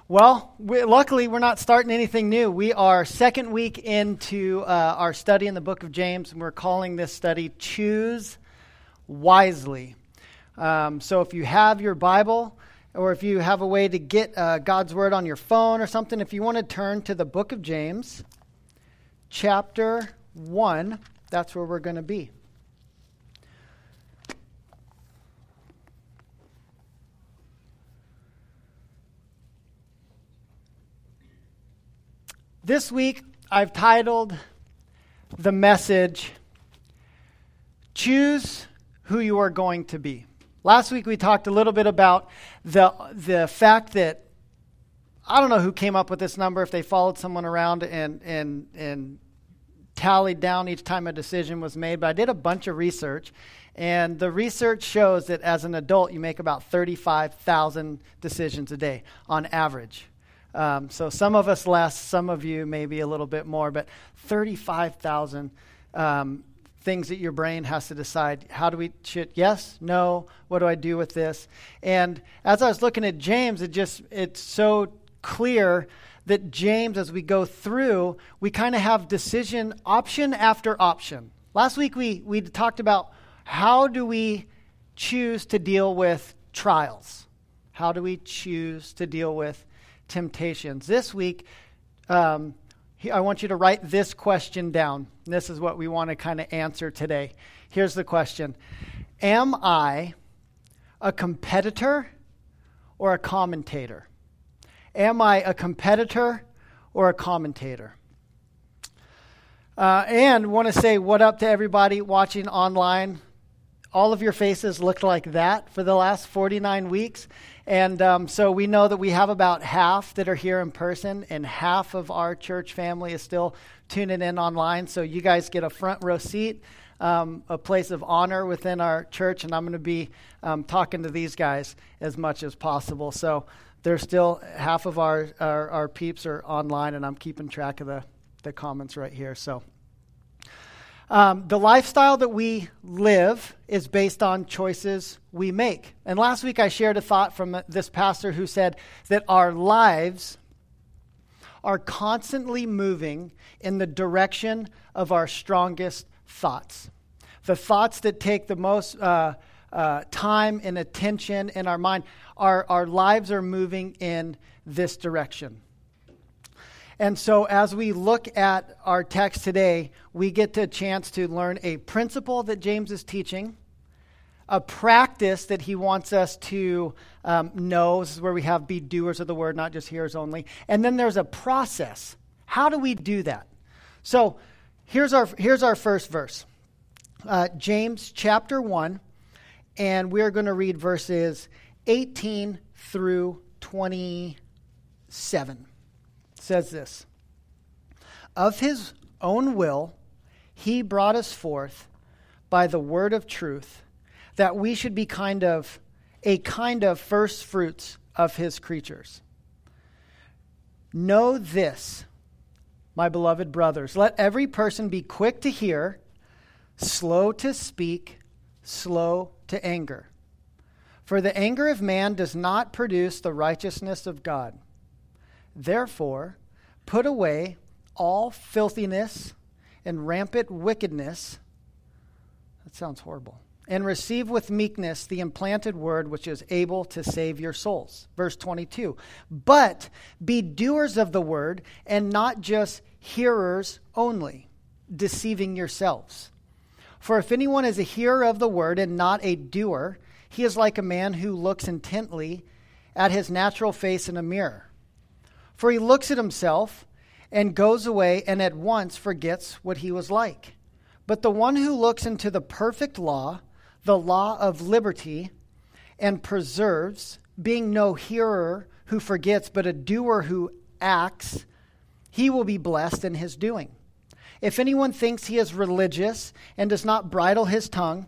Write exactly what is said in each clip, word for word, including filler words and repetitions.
Well, we, luckily, we're not starting anything new. We are second week into uh, our study in the book of James, and we're calling this study Choose Wisely. Um, so if you have your Bible, or if you have a way to get uh, God's Word on your phone or something, if you want to turn to the book of James, chapter one, that's where we're going to be. This week, I've titled the message, Choose Who You Are Going to Be. Last week, we talked a little bit about the the fact that, I don't know who came up with this number, if they followed someone around and, and, and tallied down each time a decision was made, but I did a bunch of research, and the research shows that as an adult, you make about thirty-five thousand decisions a day on average. Um, so some of us less, some of you maybe a little bit more, but thirty-five thousand um, things that your brain has to decide. How do we, should, yes, no, what do I do with this? And as I was looking at James, it just, it's so clear that James, as we go through, we kind of have decision option after option. Last week we, we talked about how do we choose to deal with trials? How do we choose to deal with temptations? This week, um, I want you to write this question down. This is what we want to kind of answer today. Here's the question. Am I a competitor or a commentator? Am I a competitor or a commentator? Uh, and want to say what up to everybody watching online. All of your faces looked like that for the last forty-nine weeks. And um, so we know that we have about half that are here in person, and half of our church family is still tuning in online. So you guys get a front row seat, um, a place of honor within our church, and I'm going to be um, talking to these guys as much as possible. So there's still half of our, our, our peeps are online, and I'm keeping track of the, the comments right here. So. Um, the lifestyle that we live is based on choices we make. And last week I shared a thought from this pastor who said that our lives are constantly moving in the direction of our strongest thoughts. The thoughts that take the most uh, uh, time and attention in our mind, our, our lives are moving in this direction. And so as we look at our text today, we get a chance to learn a principle that James is teaching, a practice that he wants us to um, know. This is where we have be doers of the word, not just hearers only. And then there's a process. How do we do that? So here's our here's our first verse. Uh, James chapter one, and we're going to read verses eighteen through twenty-seven. Says this, of his own will, he brought us forth by the word of truth, that we should be kind of a kind of first fruits of his creatures. Know this, my beloved brothers, let every person be quick to hear, slow to speak, slow to anger. For the anger of man does not produce the righteousness of God. Therefore, put away all filthiness and rampant wickedness. That sounds horrible. And receive with meekness the implanted word which is able to save your souls. Verse twenty-two. But be doers of the word and not just hearers only, deceiving yourselves. For if anyone is a hearer of the word and not a doer, he is like a man who looks intently at his natural face in a mirror. For he looks at himself and goes away and at once forgets what he was like. But the one who looks into the perfect law, the law of liberty, and preserves, being no hearer who forgets, but a doer who acts, he will be blessed in his doing. If anyone thinks he is religious and does not bridle his tongue,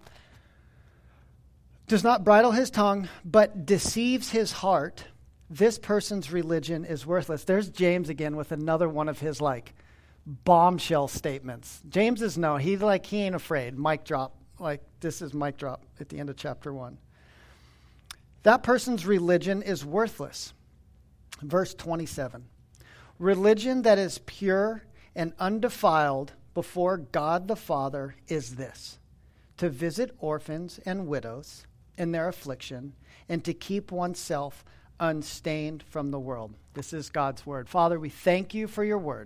does not bridle his tongue, but deceives his heart, this person's religion is worthless. There's James again with another one of his like bombshell statements. James is no, he like he ain't afraid. Mic drop. Like this is mic drop at the end of chapter one. That person's religion is worthless. Verse twenty-seven. Religion that is pure and undefiled before God the Father is this: to visit orphans and widows in their affliction, and to keep oneself unstained from the world. This is God's word. Father, we thank you for your word.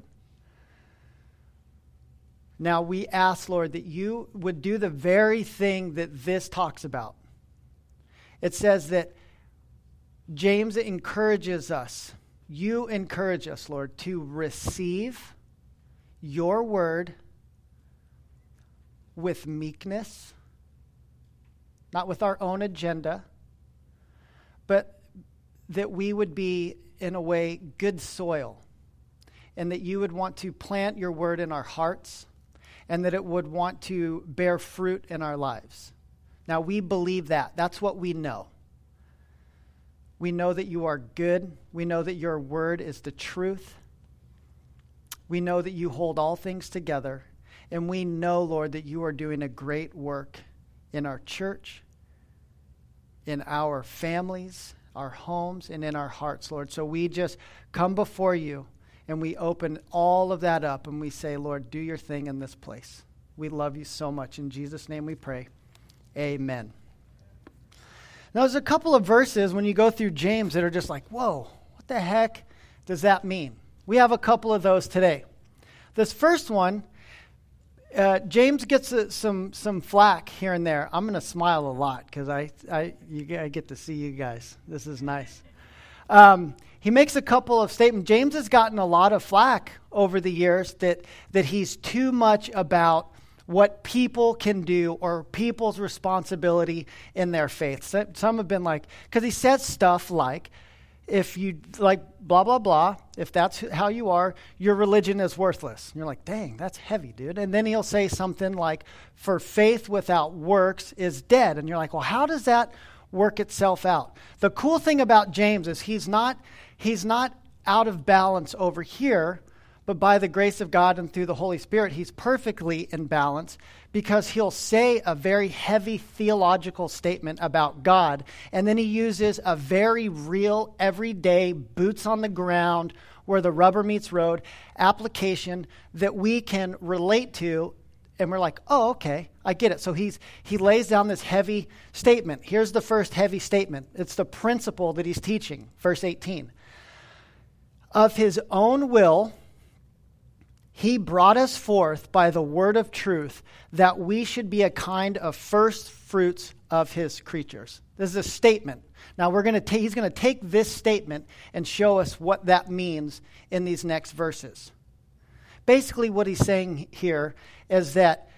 Now we ask, Lord, that you would do the very thing that this talks about. It says that James encourages us, you encourage us, Lord, to receive your word with meekness, not with our own agenda, but that we would be, in a way, good soil, and that you would want to plant your word in our hearts, and that it would want to bear fruit in our lives. Now, we believe that. That's what we know. We know that you are good. We know that your word is the truth. We know that you hold all things together. And we know, Lord, that you are doing a great work in our church, in our families, our homes, and in our hearts, Lord. So we just come before you and we open all of that up and we say, Lord, do your thing in this place. We love you so much. In Jesus' name we pray. Amen. Now, there's a couple of verses when you go through James that are just like, whoa, what the heck does that mean? We have a couple of those today. This first one, uh, James gets uh, some some flack here and there. I'm going to smile a lot because I, I, you, I get to see you guys. This is nice. Um, he makes a couple of statements. James has gotten a lot of flack over the years that that he's too much about what people can do or people's responsibility in their faith. So, some have been like, because he says stuff like, if you, like, blah, blah, blah, if that's how you are, your religion is worthless. And you're like, dang, that's heavy, dude. And then he'll say something like, for faith without works is dead. And you're like, well, how does that work itself out? The cool thing about James is he's not, he's not out of balance over here, but by the grace of God and through the Holy Spirit, he's perfectly in balance, because he'll say a very heavy theological statement about God, and then he uses a very real, everyday, boots on the ground, where the rubber meets road application that we can relate to, and we're like, oh, okay, I get it. So he's he lays down this heavy statement. Here's the first heavy statement. It's the principle that he's teaching, verse eighteen. Of his own will, he brought us forth by the word of truth, that we should be a kind of first fruits of his creatures. This is a statement. Now we're going to ta- he's going to take this statement and show us what that means in these next verses. Basically, what he's saying here is that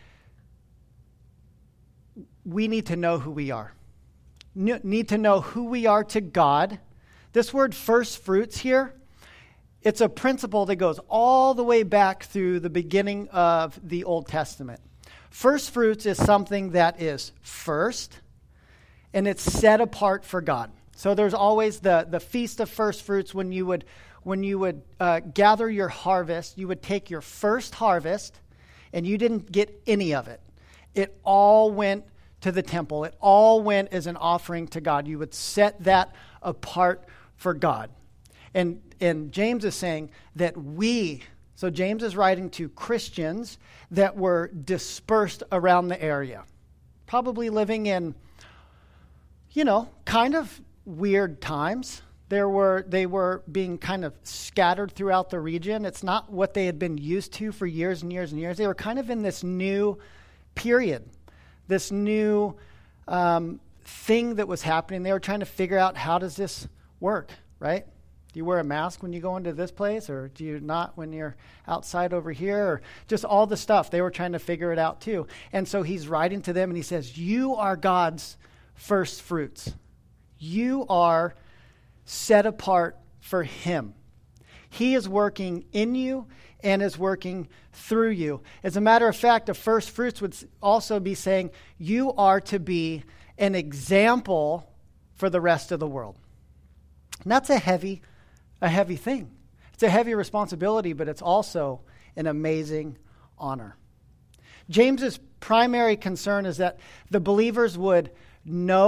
we need to know who we are. N- need to know who we are to God. This word first fruits here, it's a principle that goes all the way back through the beginning of the Old Testament. First fruits is something that is first, and it's set apart for God. So there's always the, the Feast of First Fruits when you would when you would uh, gather your harvest. You would take your first harvest, and you didn't get any of it. It all went to the temple. It all went as an offering to God. You would set that apart for God. And and James is saying that we, so James is writing to Christians that were dispersed around the area, probably living in, you know, kind of weird times. There were they were being kind of scattered throughout the region. It's not what they had been used to for years and years and years. They were kind of in this new period, this new um, thing that was happening. They were trying to figure out, how does this work, right? Do you wear a mask when you go into this place, or do you not when you're outside over here, or just all the stuff? They were trying to figure it out too. And so he's writing to them and he says, you are God's first fruits. You are set apart for him. He is working in you and is working through you. As a matter of fact, the first fruits would also be saying you are to be an example for the rest of the world. And that's a heavy A heavy thing. It's a heavy responsibility, but it's also an amazing honor. James's primary concern is that the believers would know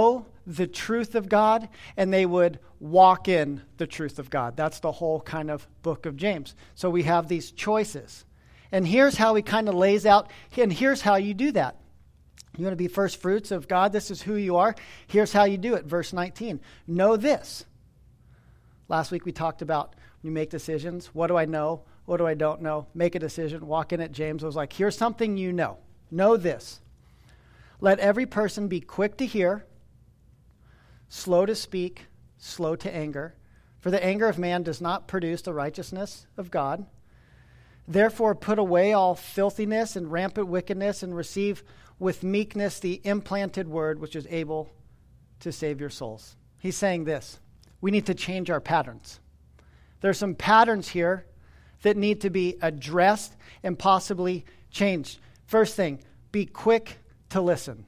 the truth of God, and they would walk in the truth of God. That's the whole kind of book of James. So we have these choices. And here's how he kind of lays out, and here's how you do that. You want to be first fruits of God? This is who you are. Here's how you do it. Verse nineteen. Know this. Last week we talked about when you make decisions. What do I know? What do I don't know? Make a decision. Walk in at James was like, here's something you know. Know this. Let every person be quick to hear, slow to speak, slow to anger. For the anger of man does not produce the righteousness of God. Therefore put away all filthiness and rampant wickedness and receive with meekness the implanted word which is able to save your souls. He's saying this. We need to change our patterns. There's some patterns here that need to be addressed and possibly changed. First thing, be quick to listen.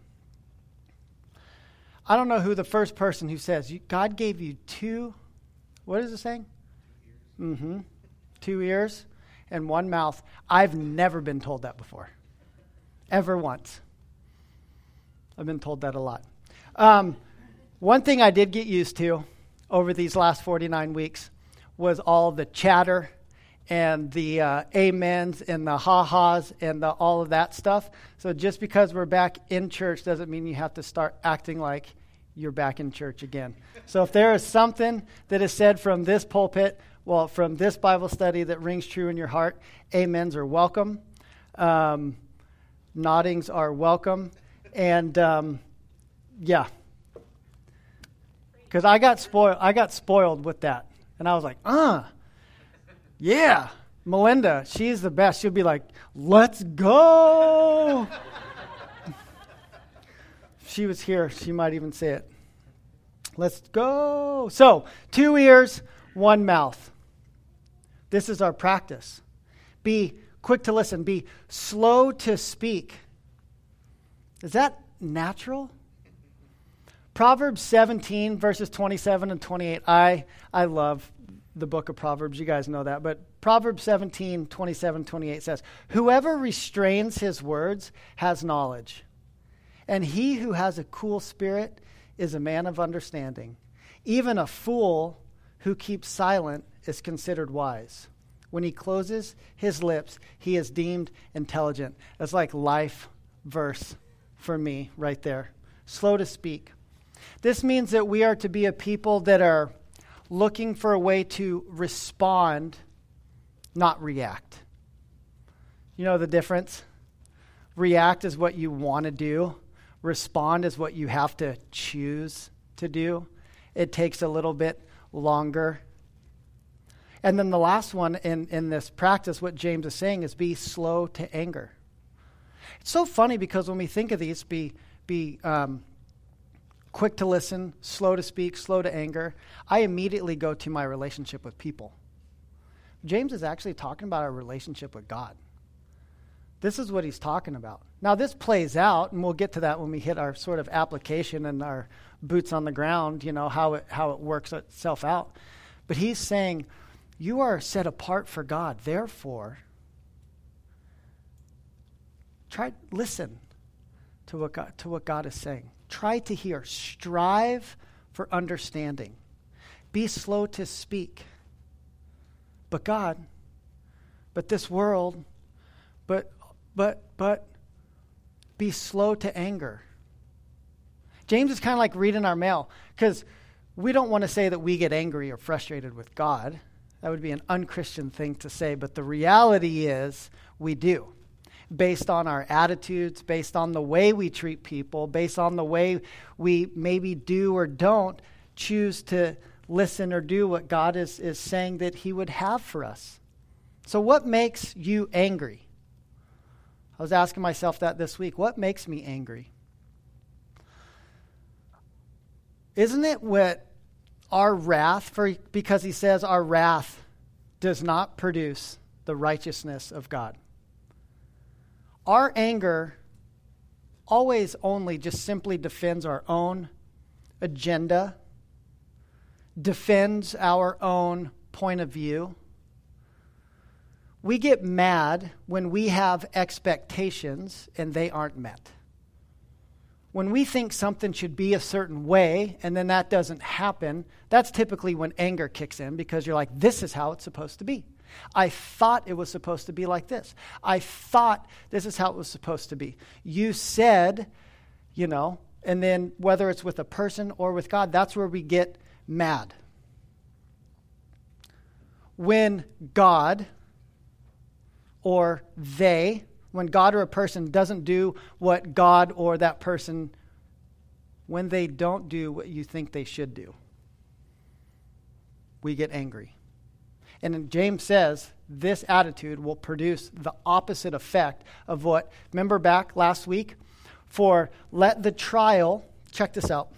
I don't know who the first person who says, God gave you two, what is it saying? Mm-hmm. Two ears and one mouth. I've never been told that before. Ever once. I've been told that a lot. Um, one thing I did get used to over these last forty-nine weeks was all the chatter and the uh, amens and the ha-has and the, all of that stuff. So just because we're back in church doesn't mean you have to start acting like you're back in church again. So if there is something that is said from this pulpit, well, from this Bible study that rings true in your heart, amens are welcome. Um, noddings are welcome. And um, yeah, because I got spoiled. I got spoiled with that, and I was like, "Uh, yeah." Melinda, she's the best. She'll be like, "Let's go." If she was here, she might even say it. Let's go. So, two ears, one mouth. This is our practice. Be quick to listen. Be slow to speak. Is that natural? Proverbs seventeen, verses twenty-seven and twenty-eight. I I love the book of Proverbs. You guys know that. But Proverbs seventeen, twenty-seven, twenty-eight says, whoever restrains his words has knowledge, and he who has a cool spirit is a man of understanding. Even a fool who keeps silent is considered wise. When he closes his lips, he is deemed intelligent. That's like life verse for me right there. Slow to speak. This means that we are to be a people that are looking for a way to respond, not react. You know the difference? React is what you want to do. Respond is what you have to choose to do. It takes a little bit longer. And then the last one in, in this practice, what James is saying is be slow to anger. It's so funny because when we think of these, be be um, quick to listen, slow to speak, slow to anger, I immediately go to my relationship with people. James is actually talking about our relationship with God. This is what he's talking about. Now, this plays out, and we'll get to that when we hit our sort of application and our boots on the ground, you know, how it how it works itself out. But he's saying, you are set apart for God. Therefore, try listen to what God, to what God is saying. Try to hear. Strive for understanding. Be slow to speak. But God, but this world, but but but be slow to anger. James is kind of like reading our mail, because we don't want to say that we get angry or frustrated with God. That would be an unchristian thing to say, but the reality is we do. Based on our attitudes, based on the way we treat people, based on the way we maybe do or don't choose to listen or do what God is, is saying that he would have for us. So what makes you angry? I was asking myself that this week. What makes me angry? Isn't it what our wrath, for because he says our wrath does not produce the righteousness of God? Our anger always only just simply defends our own agenda, defends our own point of view. We get mad when we have expectations and they aren't met. when we think something should be a certain way and then that doesn't happen, that's typically when anger kicks in, because you're like, this is how it's supposed to be. I thought it was supposed to be like this. I thought this is how it was supposed to be. You said, you know, and then whether it's with a person or with God, that's where we get mad. When God or they, when God or a person doesn't do what God or that person, when they don't do what you think they should do, we get angry. And James says this attitude will produce the opposite effect of what, remember back last week? For let the trial, check this out.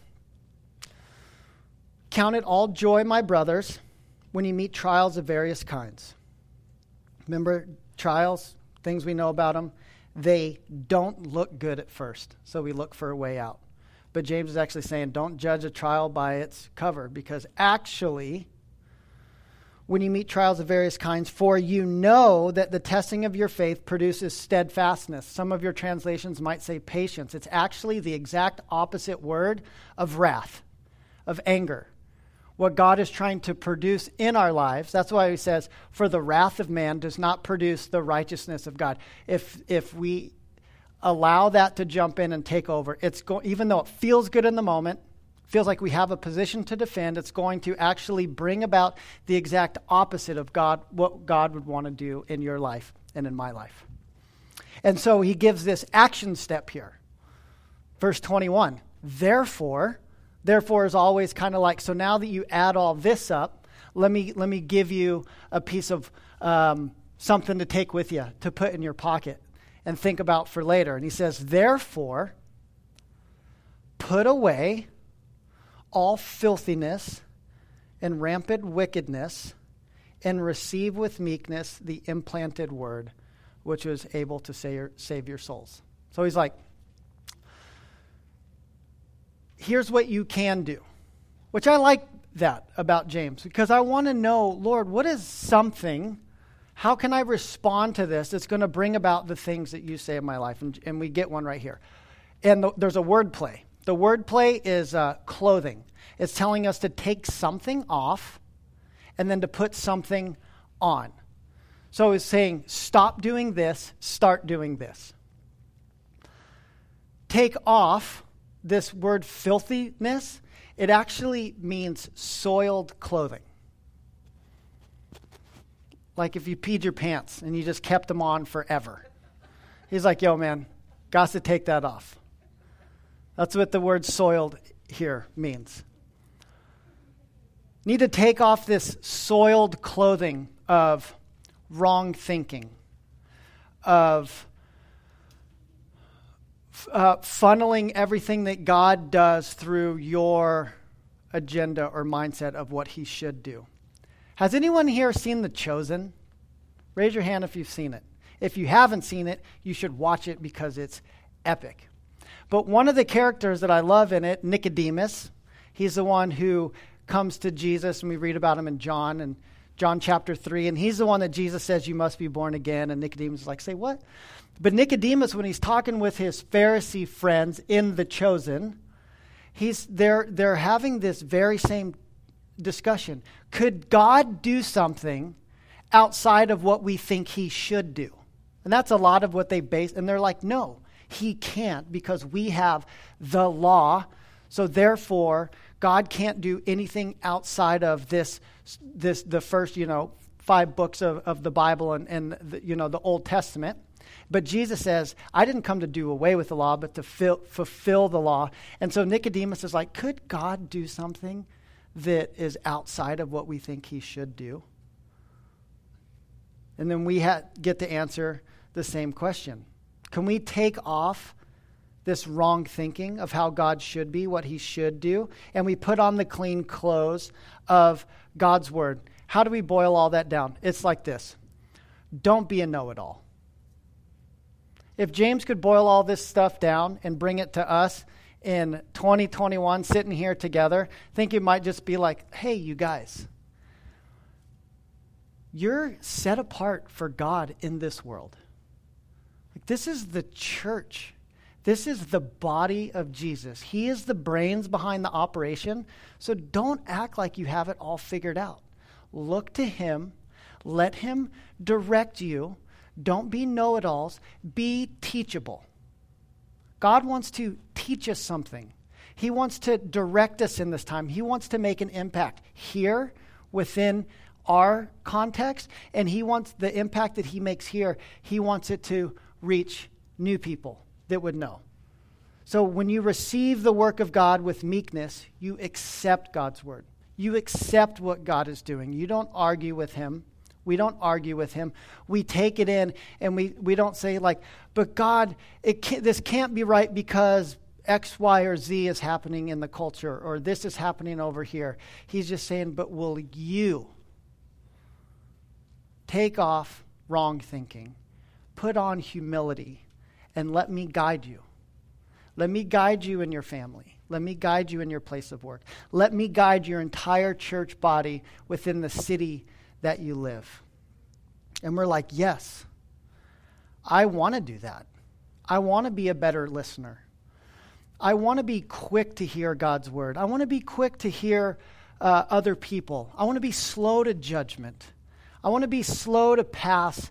Count it all joy, my brothers, when you meet trials of various kinds. Remember, trials, things we know about them, they don't look good at first, so we look for a way out. But James is actually saying, don't judge a trial by its cover, because actually, when you meet trials of various kinds, for you know that the testing of your faith produces steadfastness. Some of your translations might say patience. It's actually the exact opposite word of wrath, of anger. What God is trying to produce in our lives, that's why he says, for the wrath of man does not produce the righteousness of God. If if we allow that to jump in and take over, it's go- even though it feels good in the moment, feels like we have a position to defend, it's going to actually bring about the exact opposite of God, what God would want to do in your life and in my life. And so he gives this action step here. Verse twenty-one, therefore, therefore is always kind of like, so now that you add all this up, let me let me give you a piece of um, something to take with you, to put in your pocket and think about for later. And he says, therefore, put away all filthiness and rampant wickedness, and receive with meekness the implanted word, which was able to save, save your souls. So he's like, here's what you can do, which I like that about James, because I want to know, Lord, what is something, how can I respond to this that's going to bring about the things that you say in my life? And, and we get one right here. And the, there's a word play. The word play is uh, clothing. It's telling us to take something off and then to put something on. So it's saying, stop doing this, start doing this. Take off this word filthiness. It actually means soiled clothing. Like if you peed your pants and you just kept them on forever. He's like, yo, man, got to take that off. That's what the word soiled here means. Need to take off this soiled clothing of wrong thinking, of uh, funneling everything that God does through your agenda or mindset of what he should do. Has anyone here seen The Chosen? Raise your hand if you've seen it. If you haven't seen it, you should watch it because it's epic. But one of the characters that I love in it, Nicodemus, he's the one who comes to Jesus, and we read about him in John, and John chapter three, and he's the one that Jesus says, you must be born again, and Nicodemus is like, say what? But Nicodemus, when he's talking with his Pharisee friends in The Chosen, he's they're they're having this very same discussion. Could God do something outside of what we think he should do? And that's a lot of what they base, and they're like, no. He can't, because we have the law. So therefore, God can't do anything outside of this, this the first, you know, five books of, of the Bible and, and the, you know, the Old Testament. But Jesus says, I didn't come to do away with the law, but to fill, fulfill the law. And so Nicodemus is like, could God do something that is outside of what we think he should do? And then we ha- get to answer the same question. Can we take off this wrong thinking of how God should be, what he should do, and we put on the clean clothes of God's word? How do we boil all that down? It's like this. Don't be a know-it-all. If James could boil all this stuff down and bring it to us in twenty twenty-one, sitting here together, I think it might just be like, hey, you guys, you're set apart for God in this world. Like, this is the church. This is the body of Jesus. He is the brains behind the operation. So don't act like you have it all figured out. Look to him. Let him direct you. Don't be know-it-alls. Be teachable. God wants to teach us something. He wants to direct us in this time. He wants to make an impact here within our context, and he wants the impact that he makes here, he wants it to reach new people that would know. So when you receive the work of God with meekness, you accept God's word. You accept what God is doing. You don't argue with him. We don't argue with him. We take it in, and we, we don't say like, but God, it can't, this can't be right because X, Y, or Z is happening in the culture, or this is happening over here. He's just saying, but will you take off wrong thinking, put on humility, and let me guide you. Let me guide you in your family. Let me guide you in your place of work. Let me guide your entire church body within the city that you live. And we're like, yes, I want to do that. I want to be a better listener. I want to be quick to hear God's word. I want to be quick to hear uh, other people. I want to be slow to judgment. I want to be slow to pass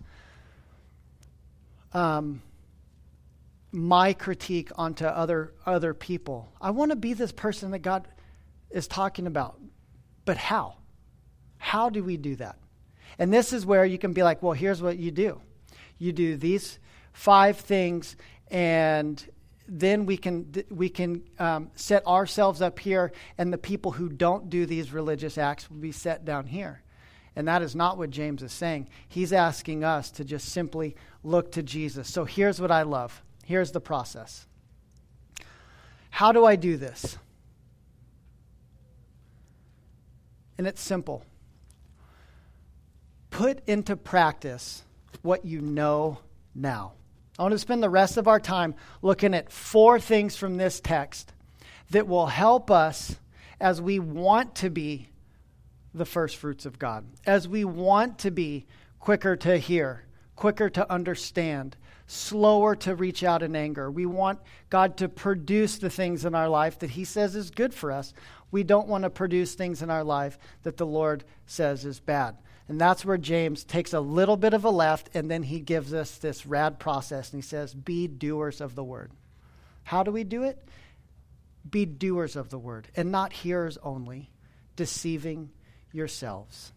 um, my critique onto other other people. I want to be this person that God is talking about. But how? How do we do that? And this is where you can be like, well, here's what you do. You do these five things, and then we can we can um, set ourselves up here, and the people who don't do these religious acts will be set down here. And that is not what James is saying. He's asking us to just simply look to Jesus. So here's what I love. Here's the process. How do I do this? And it's simple. Put into practice what you know now. I want to spend the rest of our time looking at four things from this text that will help us as we want to be the first fruits of God, as we want to be quicker to hear, quicker to understand, slower to reach out in anger. We want God to produce the things in our life that he says is good for us. We don't want to produce things in our life that the Lord says is bad. And that's where James takes a little bit of a left, and then he gives us this rad process, and he says, be doers of the word. How do we do it? Be doers of the word, and not hearers only, deceiving yourselves.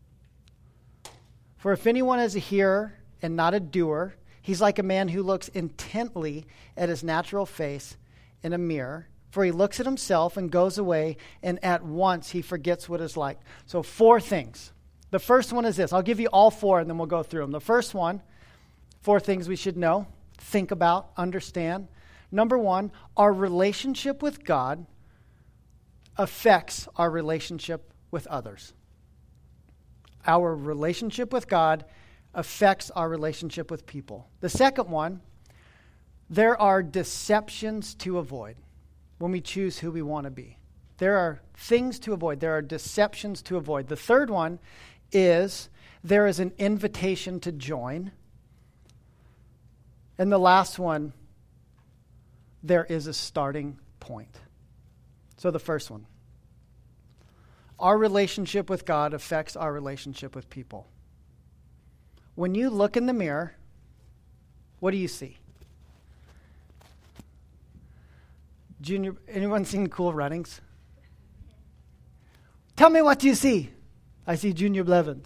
For if anyone is a hearer and not a doer, he's like a man who looks intently at his natural face in a mirror. For he looks at himself and goes away, and at once he forgets what it's like. So four things. The first one is this. I'll give you all four, and then we'll go through them. The first one, four things we should know, think about, understand. Number one, our relationship with God affects our relationship with others. Our relationship with God affects our relationship with people. The second one, there are deceptions to avoid when we choose who we want to be. There are things to avoid. There are deceptions to avoid. The third one is there is an invitation to join. And the last one, there is a starting point. So the first one, our relationship with God affects our relationship with people. When you look in the mirror, what do you see? Junior, anyone seen Cool Runnings? Tell me, what do you see? I see Junior Blevins.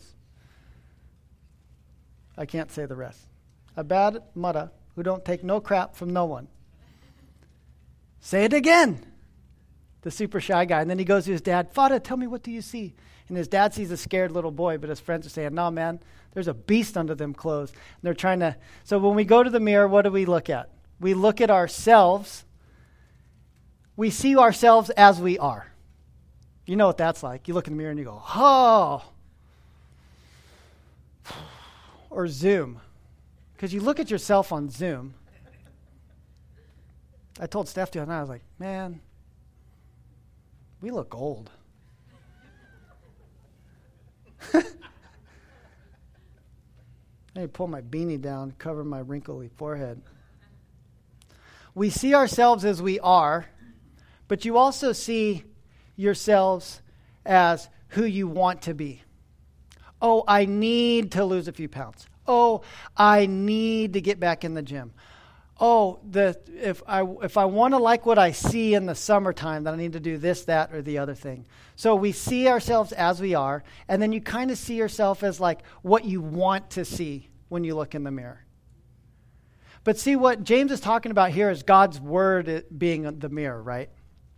I can't say the rest. A bad mutta who don't take no crap from no one. Say it again. The super shy guy. And then he goes to his dad, Father, tell me, what do you see? And his dad sees a scared little boy, but his friends are saying, no, man, there's a beast under them clothes. And they're trying to, so when we go to the mirror, what do we look at? We look at ourselves. We see ourselves as we are. You know what that's like. You look in the mirror and you go, oh. Or Zoom. Because you look at yourself on Zoom. I told Steph the other night, I was like, man, we look old. I need to pull my beanie down, cover my wrinkly forehead. We see ourselves as we are, but you also see yourselves as who you want to be. Oh, I need to lose a few pounds. Oh, I need to get back in the gym. Oh, the if I if I want to like what I see in the summertime, then I need to do this, that, or the other thing. So we see ourselves as we are, and then you kind of see yourself as like what you want to see when you look in the mirror. But see, what James is talking about here is God's word being the mirror, right?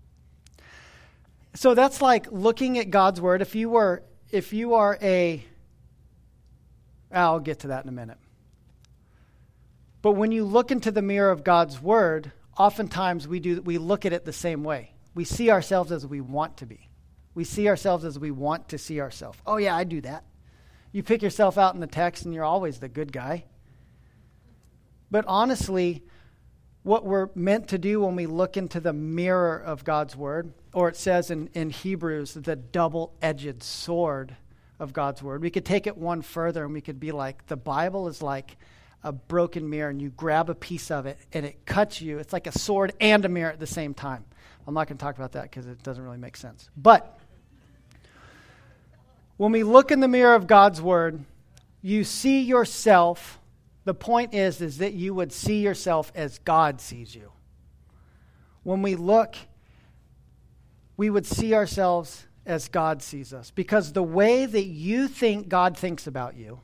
So that's like looking at God's word. If you were, if you are a, I'll get to that in a minute. But when you look into the mirror of God's word, oftentimes we do we look at it the same way. We see ourselves as we want to be. We see ourselves as we want to see ourselves. Oh yeah, I do that. You pick yourself out in the text and you're always the good guy. But honestly, what we're meant to do when we look into the mirror of God's word, or it says in, in Hebrews, the double-edged sword of God's word, we could take it one further and we could be like, the Bible is like a broken mirror, and you grab a piece of it and it cuts you. It's like a sword and a mirror at the same time. I'm not going to talk about that because it doesn't really make sense. But when we look in the mirror of God's word, you see yourself. The point is, is that you would see yourself as God sees you. When we look, we would see ourselves as God sees us. Because the way that you think God thinks about you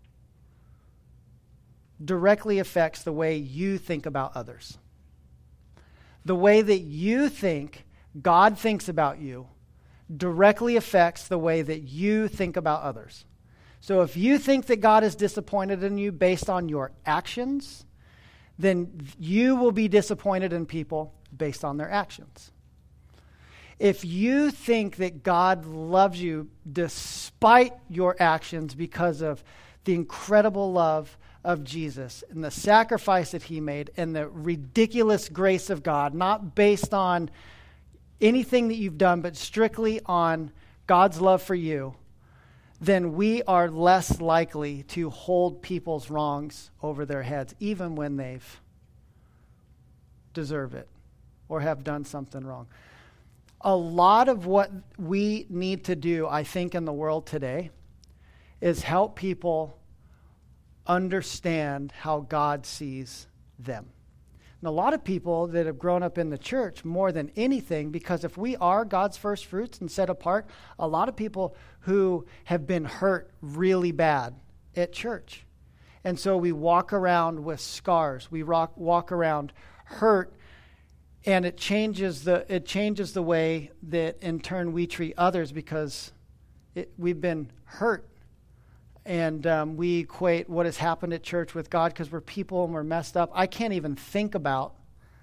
directly affects the way you think about others. The way that you think God thinks about you directly affects the way that you think about others. So if you think that God is disappointed in you based on your actions, then you will be disappointed in people based on their actions. If you think that God loves you despite your actions because of the incredible love of Jesus and the sacrifice that he made and the ridiculous grace of God, not based on anything that you've done, but strictly on God's love for you, then we are less likely to hold people's wrongs over their heads, even when they've deserved it or have done something wrong. A lot of what we need to do, I think, in the world today is help people understand how God sees them. And a lot of people that have grown up in the church more than anything, because if we are God's first fruits and set apart, a lot of people who have been hurt really bad at church. And so we walk around with scars. We rock, walk around hurt, and it changes the it changes the way that in turn we treat others, because it, we've been hurt. And um, we equate what has happened at church with God because we're people and we're messed up. I can't even think about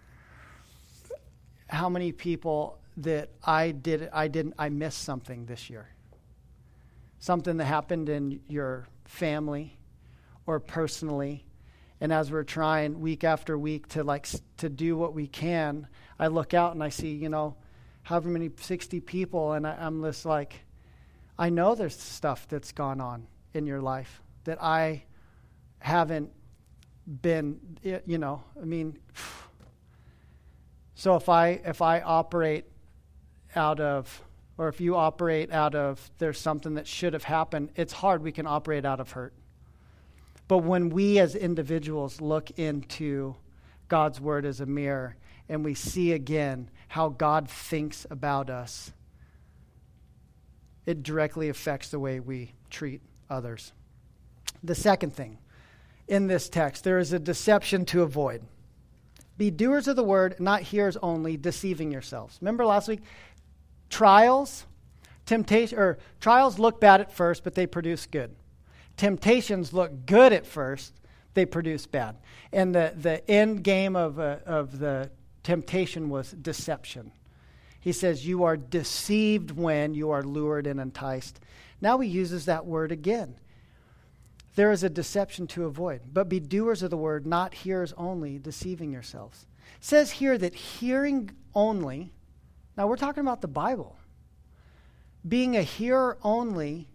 how many people that I did I didn't I missed something this year. Something that happened in your family or personally. And as we're trying week after week to like to do what we can, I look out and I see, you know, however many sixty people, and I, I'm just like, I know there's stuff that's gone on in your life that I haven't been, you know, I mean, so if I if I operate out of, or if you operate out of, there's something that should have happened, it's hard. We can operate out of hurt. But when we as individuals look into God's word as a mirror and we see again how God thinks about us, it directly affects the way we treat others. The second thing in this text, there is a deception to avoid. Be doers of the word, not hearers only, deceiving yourselves. Remember last week, trials, temptation, or trials look bad at first, but they produce good. Temptations look good at first, they produce bad. And the, the end game of, uh, of the temptation was deception. He says, you are deceived when you are lured and enticed. Now he uses that word again. There is a deception to avoid. But be doers of the word, not hearers only, deceiving yourselves. It says here that hearing only, now we're talking about the Bible. Being a hearer only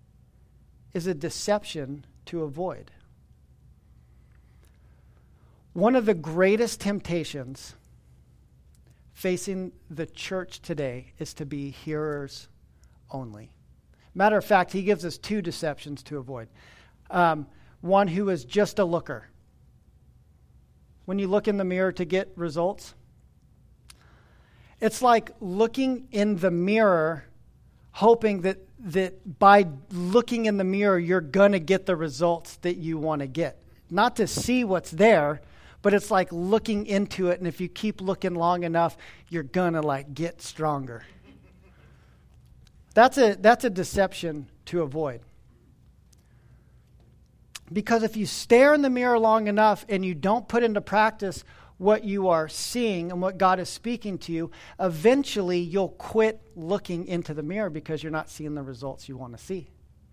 is a deception to avoid. One of the greatest temptations facing the church today is to be hearers only. Matter of fact, he gives us two deceptions to avoid. Um, one who is just a looker. When you look in the mirror to get results, it's like looking in the mirror, hoping that, that by looking in the mirror, you're going to get the results that you want to get. Not to see what's there, but it's like looking into it, and if you keep looking long enough, you're going to like get stronger. That's a that's a deception to avoid. Because if you stare in the mirror long enough and you don't put into practice what you are seeing and what God is speaking to you, eventually you'll quit looking into the mirror because you're not seeing the results you want to see.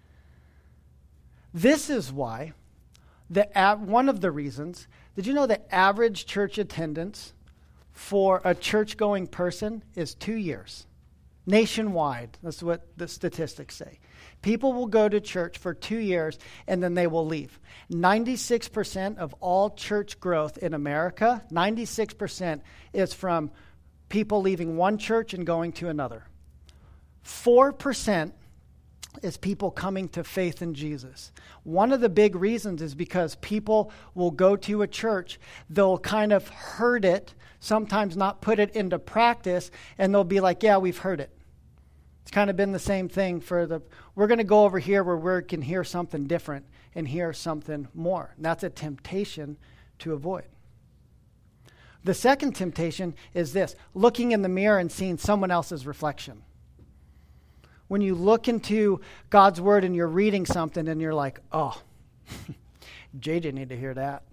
This is why, the one of the reasons, did you know the average church attendance for a church-going person is two years? Nationwide, that's what the statistics say. People will go to church for two years and then they will leave. ninety-six percent of all church growth in America, ninety-six percent is from people leaving one church and going to another. four percent is people coming to faith in Jesus. One of the big reasons is because people will go to a church, they'll kind of heard it, sometimes not put it into practice, and they'll be like, yeah, we've heard it. It's kind of been the same thing for the, we're going to go over here where we can hear something different and hear something more. And that's a temptation to avoid. The second temptation is this, looking in the mirror and seeing someone else's reflection. When you look into God's word and you're reading something and you're like, oh, J J need to hear that.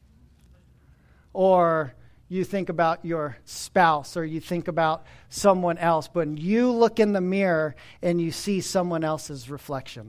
Or you think about your spouse or you think about someone else, but when you look in the mirror and you see someone else's reflection.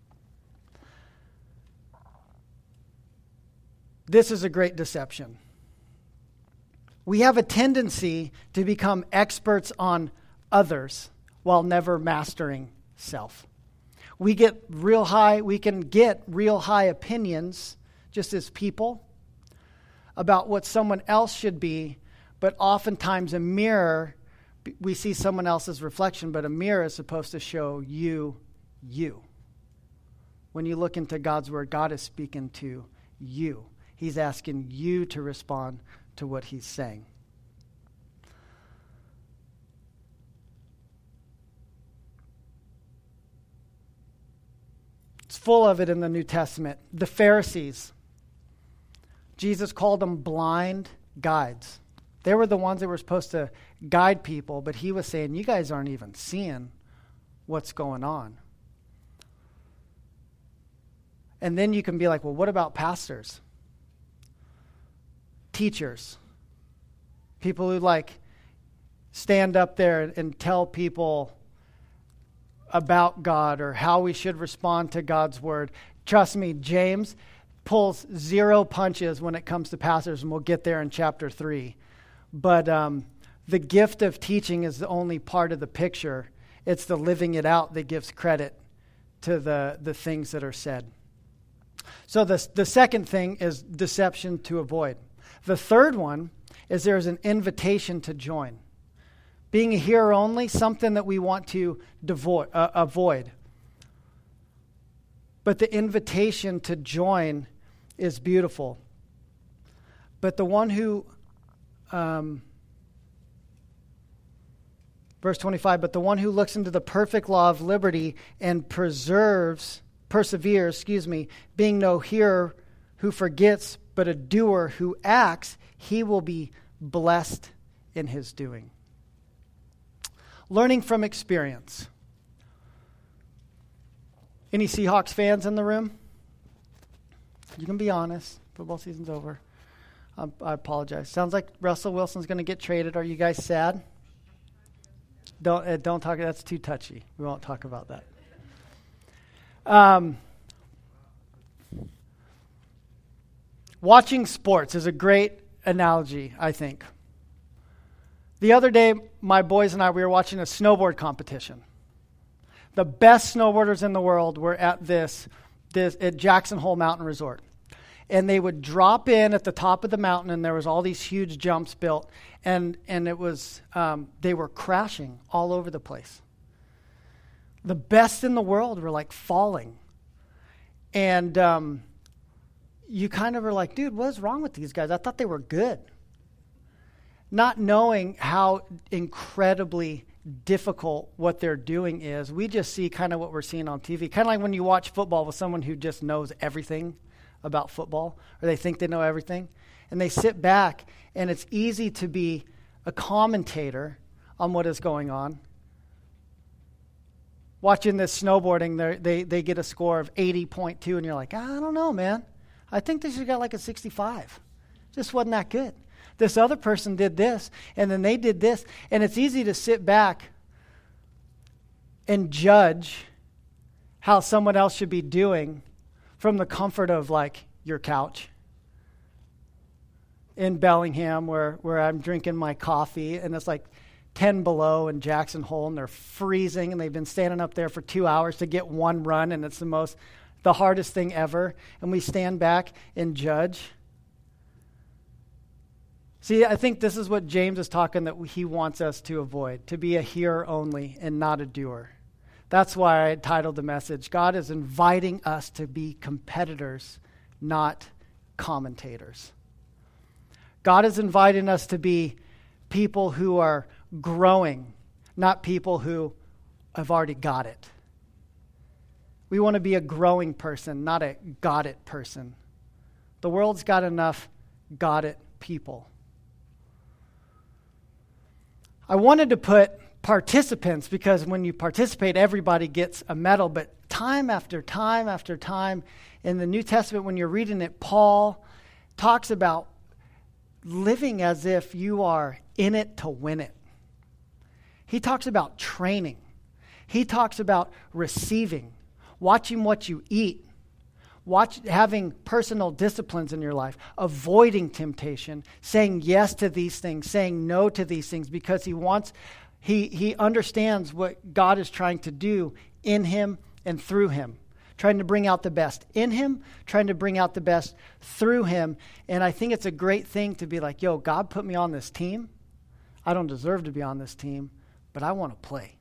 This is a great deception. We have a tendency to become experts on others while never mastering self. We get real high, we can get real high opinions just as people about what someone else should be, but oftentimes a mirror, we see someone else's reflection, but a mirror is supposed to show you, you. When you look into God's word, God is speaking to you. He's asking you to respond to what he's saying. It's full of it in the New Testament. The Pharisees, Jesus called them blind guides. They were the ones that were supposed to guide people, but he was saying, you guys aren't even seeing what's going on. And then you can be like, well, what about pastors? Teachers? People who like stand up there and, and tell people about God or how we should respond to God's word. Trust me, James pulls zero punches when it comes to pastors, and we'll get there in chapter three. But um, the gift of teaching is the only part of the picture. It's the living it out that gives credit to the, the things that are said. So the, the second thing is deception to avoid. The third one is there's an invitation to join. Being a hearer only, something that we want to devo- uh, avoid. But the invitation to join is beautiful. But the one who, um, verse twenty-five, but the one who looks into the perfect law of liberty and preserves, perseveres, excuse me, being no hearer who forgets, but a doer who acts, he will be blessed in his doing. Learning from experience. Any Seahawks fans in the room? You can be honest. Football season's over. Um, I apologize. Sounds like Russell Wilson's going to get traded. Are you guys sad? Don't uh, don't talk. That's too touchy. We won't talk about that. Um, watching sports is a great analogy, I think. The other day, my boys and I, we were watching a snowboard competition. The best snowboarders in the world were at this, this at Jackson Hole Mountain Resort. and they would drop in at the top of the mountain, and there was all these huge jumps built, and and it was um, they were crashing all over the place. The best in the world were like falling, and um, you kind of were like, dude, what is wrong with these guys? I thought they were good. Not knowing how incredibly difficult what they're doing is, we just see kind of what we're seeing on T V. Kind of like when you watch football with someone who just knows everything about football, or they think they know everything, and they sit back, and it's easy to be a commentator on what is going on. Watching this snowboarding, they they get a score of eighty point two, and you're like, I don't know, man. I think they should have got like a sixty-five. Just wasn't that good. This other person did this, and then they did this, and it's easy to sit back and judge how someone else should be doing from the comfort of like your couch in Bellingham, where, where I'm drinking my coffee, and it's like ten below in Jackson Hole, and they're freezing, and they've been standing up there for two hours to get one run, and it's the most, the hardest thing ever, and we stand back and judge. See, I think this is what James is talking that he wants us to avoid, to be a hearer only and not a doer. That's why I titled the message, God is inviting us to be competitors, not commentators. God is inviting us to be people who are growing, not people who have already got it. We want to be a growing person, not a got it person. The world's got enough got it people. I wanted to put participants because when you participate, everybody gets a medal. But time after time after time in the New Testament, when you're reading it, Paul talks about living as if you are in it to win it. He talks about training. He talks about receiving, watching what you eat, watch having personal disciplines in your life, avoiding temptation, saying yes to these things, saying no to these things, because he wants, he he understands what God is trying to do in him and through him, trying to bring out the best in him, trying to bring out the best through him. And I think it's a great thing to be like, yo, God put me on this team. I don't deserve to be on this team, but I want to play.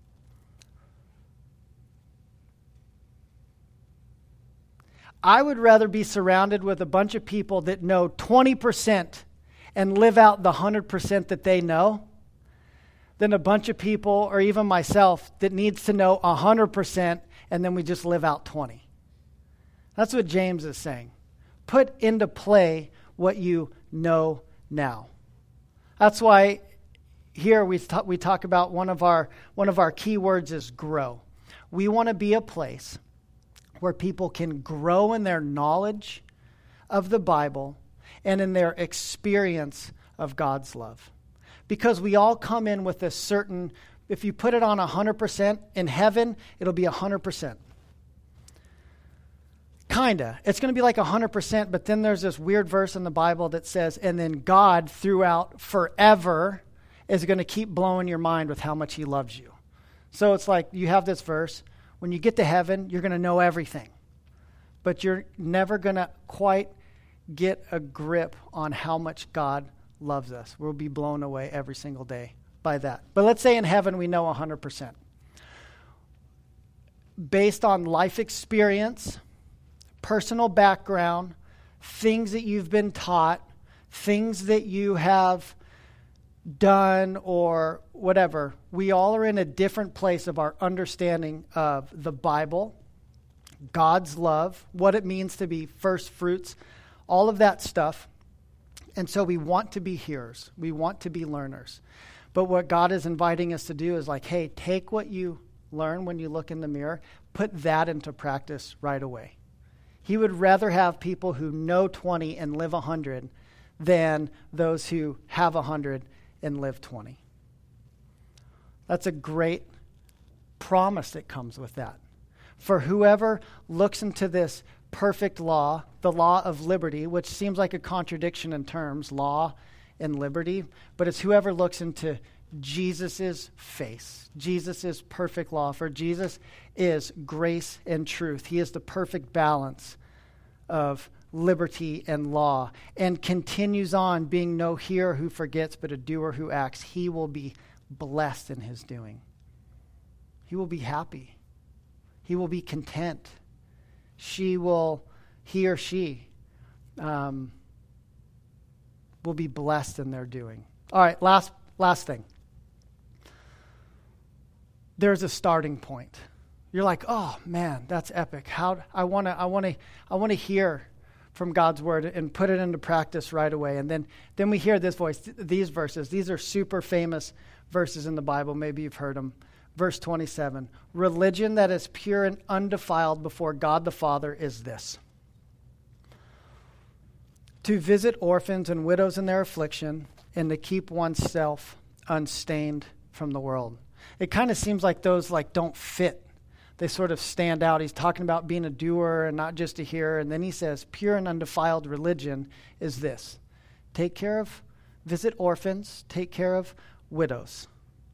I would rather be surrounded with a bunch of people that know twenty percent and live out the one hundred percent that they know than a bunch of people, or even myself, that needs to know one hundred percent and then we just live out twenty. That's what James is saying. Put into play what you know now. That's why here we th- we talk about one of our one of our key words is grow. We want to be a place where people can grow in their knowledge of the Bible and in their experience of God's love. Because we all come in with a certain, if you put it on one hundred percent, in heaven, it'll be one hundred percent. Kinda. It's going to be like one hundred percent, but then there's this weird verse in the Bible that says, and then God throughout forever is going to keep blowing your mind with how much he loves you. So it's like you have this verse. When you get to heaven, you're going to know everything. But you're never going to quite get a grip on how much God loves us. We'll be blown away every single day by that. But let's say in heaven we know one hundred percent. Based on life experience, personal background, things that you've been taught, things that you have done or whatever, we all are in a different place of our understanding of the Bible, God's love, what it means to be first fruits, all of that stuff. And so we want to be hearers. We want to be learners. But what God is inviting us to do is like, hey, take what you learn when you look in the mirror, put that into practice right away. He would rather have people who know twenty and live one hundred than those who have one hundred and live twenty. That's a great promise that comes with that. For whoever looks into this perfect law, the law of liberty, which seems like a contradiction in terms, law and liberty, but it's whoever looks into Jesus's face, Jesus's perfect law. For Jesus is grace and truth. He is the perfect balance of liberty and law, and continues on being no hearer who forgets, but a doer who acts, he will be blessed in his doing. He will be happy. He will be content. She will, he or she, um, will be blessed in their doing. All right, last last thing. There's a starting point. You're like, oh man, that's epic. How I want to, I want to, I want to hear from God's word and put it into practice right away. And then, then we hear this voice, th- these verses. These are super famous verses in the Bible. Maybe you've heard them. Verse twenty-seven, religion that is pure and undefiled before God the Father is this: to visit orphans and widows in their affliction and to keep oneself unstained from the world. It kind of seems like those like don't fit. They sort of stand out. He's talking about being a doer and not just a hearer. And then he says, pure and undefiled religion is this: take care of, visit orphans, take care of widows.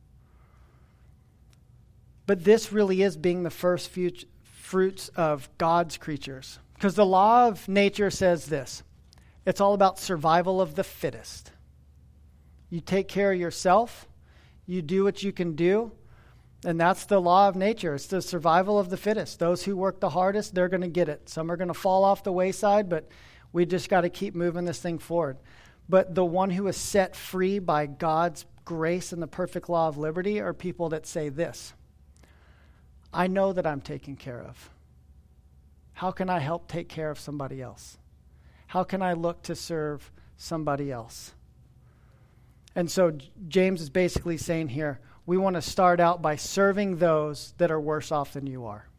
But this really is being the first fut- fruits of God's creatures. Because the law of nature says this: it's all about survival of the fittest. You take care of yourself, you do what you can do, and that's the law of nature. It's the survival of the fittest. Those who work the hardest, they're going to get it. Some are going to fall off the wayside, but we just got to keep moving this thing forward. But the one who is set free by God's grace and the perfect law of liberty are people that say this: I know that I'm taken care of. How can I help take care of somebody else? How can I look to serve somebody else? And so J- James is basically saying here, we want to start out by serving those that are worse off than you are.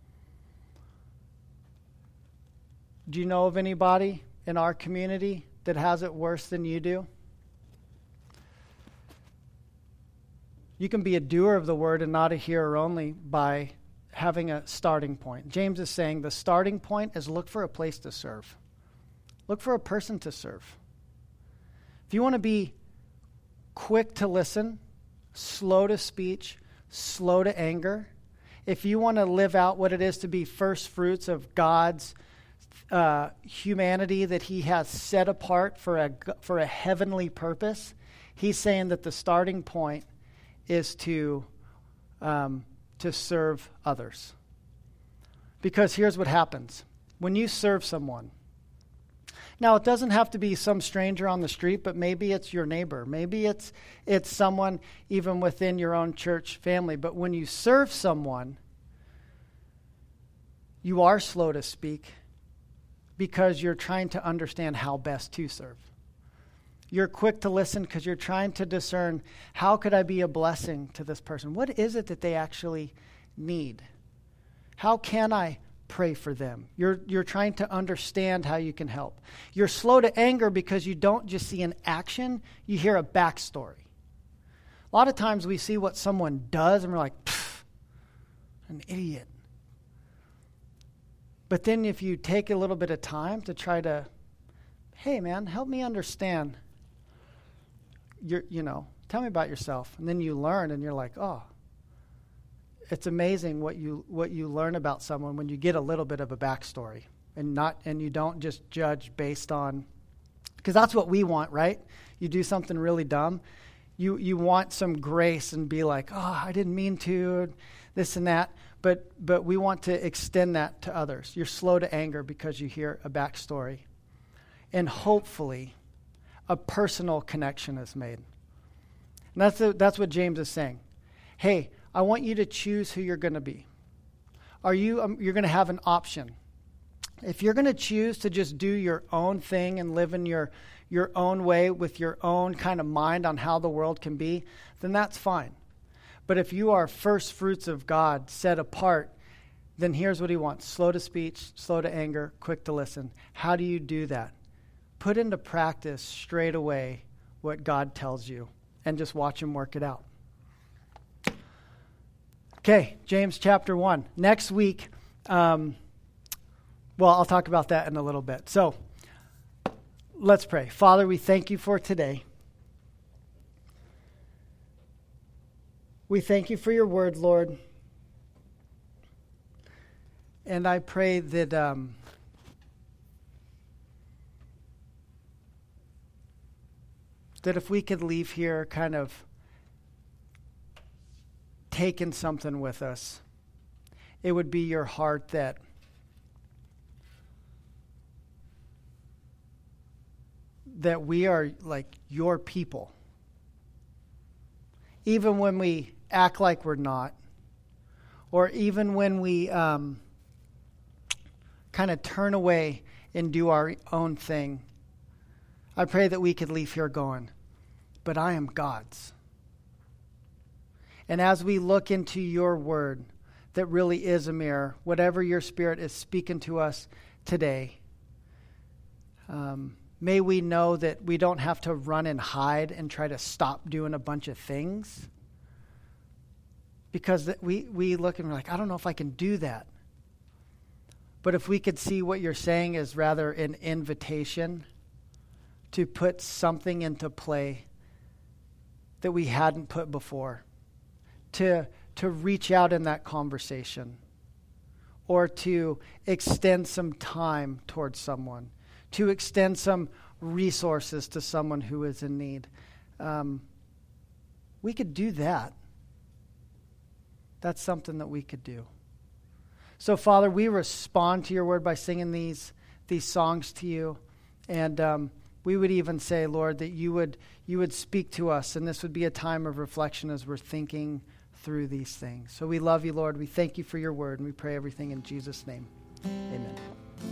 Do you know of anybody in our community that has it worse than you do? You can be a doer of the word and not a hearer only by having a starting point. James is saying the starting point is look for a place to serve. Look for a person to serve. If you want to be quick to listen, slow to speech, slow to anger, if you want to live out what it is to be first fruits of God's uh, humanity that he has set apart for a, for a heavenly purpose, he's saying that the starting point is to um, to serve others. Because here's what happens. When you serve someone, now it doesn't have to be some stranger on the street, but maybe it's your neighbor. Maybe it's it's someone even within your own church family. But when you serve someone, you are slow to speak because you're trying to understand how best to serve. You're quick to listen because you're trying to discern, how could I be a blessing to this person? What is it that they actually need? How can I pray for them? You're, you're trying to understand how you can help. You're slow to anger because you don't just see an action, you hear a backstory. A lot of times we see what someone does and we're like, pfft, an idiot. But then if you take a little bit of time to try to, hey man, help me understand. You're, you know, tell me about yourself. And then you learn and you're like, oh, it's amazing what you what you learn about someone when you get a little bit of a backstory and not and you don't just judge based on, because that's what we want, right? You do something really dumb. You you want some grace and be like, oh, I didn't mean to, this and that. But but we want to extend that to others. You're slow to anger because you hear a backstory. And hopefully a personal connection is made. And that's the, that's what James is saying. Hey, I want you to choose who you're going to be. Are you um, you're going to have an option. If you're going to choose to just do your own thing and live in your your own way with your own kind of mind on how the world can be, then that's fine. But if you are first fruits of God set apart, then here's what he wants: slow to speech, slow to anger, quick to listen. How do you do that? Put into practice straight away what God tells you and just watch him work it out. Okay, James chapter one. Next week, um, well, I'll talk about that in a little bit. So let's pray. Father, we thank you for today. We thank you for your word, Lord. And I pray that um, that if we could leave here kind of taking something with us, it would be your heart that that we are like your people. Even when we act like we're not, or even when we um, kind of turn away and do our own thing, I pray that we could leave here going, but I am God's. And as we look into your word, that really is a mirror, whatever your Spirit is speaking to us today, um, may we know that we don't have to run and hide and try to stop doing a bunch of things. Because th- we, we look and we're like, I don't know if I can do that. But if we could see what you're saying is rather an invitation to put something into play that we hadn't put before, to to reach out in that conversation, or to extend some time towards someone, to extend some resources to someone who is in need. Um, we could do that. That's something that we could do. So, Father, we respond to your word by singing these these songs to you, and um, we would even say, Lord, that you would you would speak to us, and this would be a time of reflection as we're thinking through these things. So we love you, Lord. We thank you for your word, and we pray everything in Jesus' name. Amen.